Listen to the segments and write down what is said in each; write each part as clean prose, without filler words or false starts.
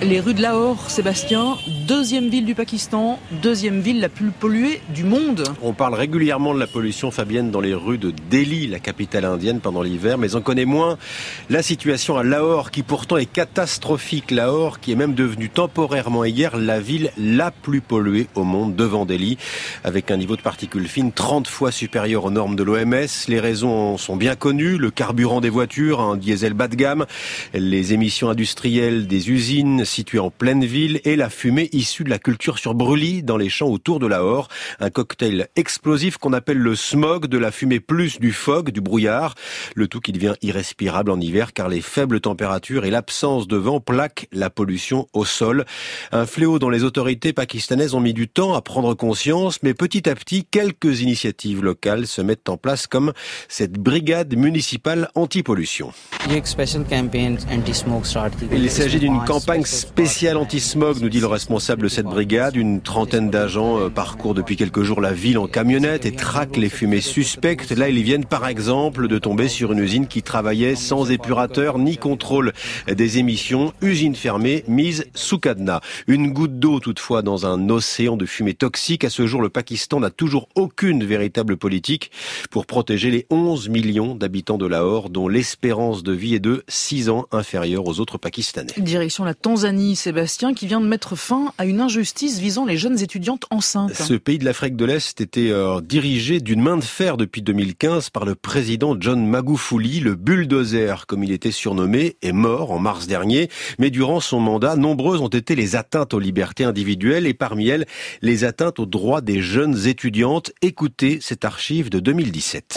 Les rues de Lahore, Sébastien, deuxième ville du Pakistan, deuxième ville la plus polluée du monde. On parle régulièrement de la pollution, Fabienne, dans les rues de Delhi, la capitale indienne, pendant l'hiver, mais on connaît moins la situation à Lahore, qui pourtant est catastrophique. Lahore, qui est même devenue temporairement hier la ville la plus polluée au monde, devant Delhi, avec un niveau de particules fines 30 fois supérieur aux normes de l'OMS. Les raisons sont bien connues, le carburant des voitures, un diesel bas de gamme, les émissions industrielles des usines situées en pleine ville et la fumée issue de la culture sur brûlis dans les champs autour de Lahore. Un cocktail explosif qu'on appelle le smog, de la fumée plus du fog, du brouillard. Le tout qui devient irrespirable en hiver car les faibles températures et l'absence de vent plaquent la pollution au sol. Un fléau dont les autorités pakistanaises ont mis du temps à prendre conscience, mais petit à petit, quelques initiatives locales se mettent en place comme cette brigade municipale anti-pollution. Il s'agit d'une campagne spéciale anti-smog, nous dit le responsable de cette brigade. Une trentaine d'agents parcourent depuis quelques jours la ville en camionnette et traquent les fumées suspectes. Là, ils viennent par exemple de tomber sur une usine qui travaillait sans épurateur ni contrôle des émissions. Usine fermée, mise sous cadenas. Une goutte d'eau toutefois dans un océan de fumée toxique. À ce jour, le Pakistan n'a toujours aucune véritable politique pour protéger les 11 millions d'habitants de Lahore, dont l'espérance de vie est de 6 ans inférieure aux autres Pakistanais. Direction la Tanzanie, Sébastien, qui vient de mettre fin à une injustice visant les jeunes étudiantes enceintes. Ce pays de l'Afrique de l'Est était dirigé d'une main de fer depuis 2015 par le président John Magufuli. Le bulldozer, comme il était surnommé, est mort en mars dernier. Mais durant son mandat, nombreuses ont été les atteintes aux libertés individuelles et parmi elles, les atteintes aux droits des jeunes étudiantes. Écoutez cette archive de 2017.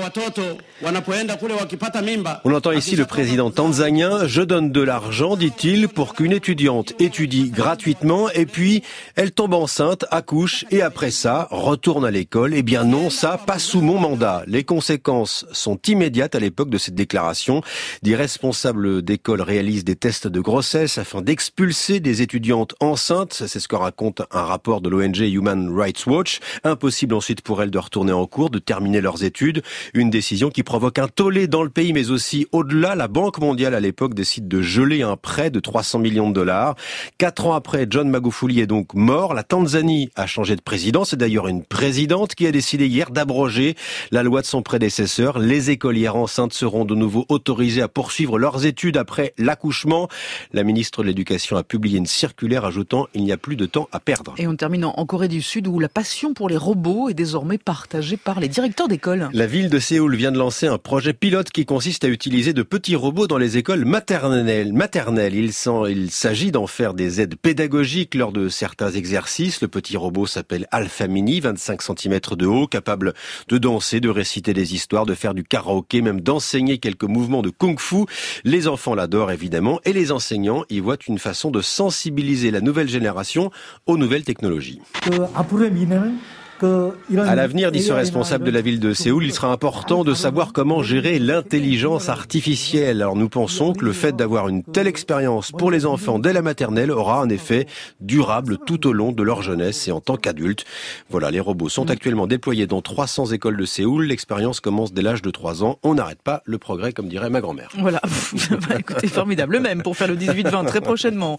On entend ici le président tanzanien. Je donne de l'argent, dit-il, pour qu'une étudiante étudie gratuitement et puis elle tombe enceinte, accouche et après ça retourne à l'école. Eh bien non, ça pas sous mon mandat. Les conséquences sont immédiates à l'époque de cette déclaration. Des responsables d'école réalisent des tests de grossesse afin d'expulser des étudiantes enceintes. C'est ce que raconte un rapport de l'ONG Human Rights Watch. Impossible ensuite pour elles de retourner en cours, de terminer leurs études. Une décision qui provoque un tollé dans le pays mais aussi au-delà. La Banque mondiale à l'époque décide de geler un prêt de 300 millions de dollars. 4 ans après, John Magufuli est donc mort. La Tanzanie a changé de président. C'est d'ailleurs une présidente qui a décidé hier d'abroger la loi de son prédécesseur. Les écolières enceintes seront de nouveau autorisées à poursuivre leurs études après l'accouchement. La ministre de l'Éducation a publié une circulaire ajoutant « Il n'y a plus de temps à perdre ». Et on termine en Corée du Sud où la passion pour les robots est désormais partagée par les directeurs d'école. La ville de Séoul vient de lancer un projet pilote qui consiste à utiliser de petits robots dans les écoles maternelles. Il s'agit d'en faire des aides pédagogiques lors de certains exercices. Le petit robot s'appelle Alpha Mini, 25 cm de haut, capable de danser, de réciter des histoires, de faire du karaoké, même d'enseigner quelques mouvements de kung-fu. Les enfants l'adorent évidemment et les enseignants y voient une façon de sensibiliser la nouvelle génération aux nouvelles technologies. À l'avenir, dit ce responsable de la ville de Séoul, il sera important de savoir comment gérer l'intelligence artificielle. Alors nous pensons que le fait d'avoir une telle expérience pour les enfants dès la maternelle aura un effet durable tout au long de leur jeunesse et en tant qu'adultes. Voilà, les robots sont actuellement déployés dans 300 écoles de Séoul. L'expérience commence dès l'âge de 3 ans. On n'arrête pas le progrès, comme dirait ma grand-mère. Voilà, écoutez, formidable. Le même pour faire le 18-20 très prochainement.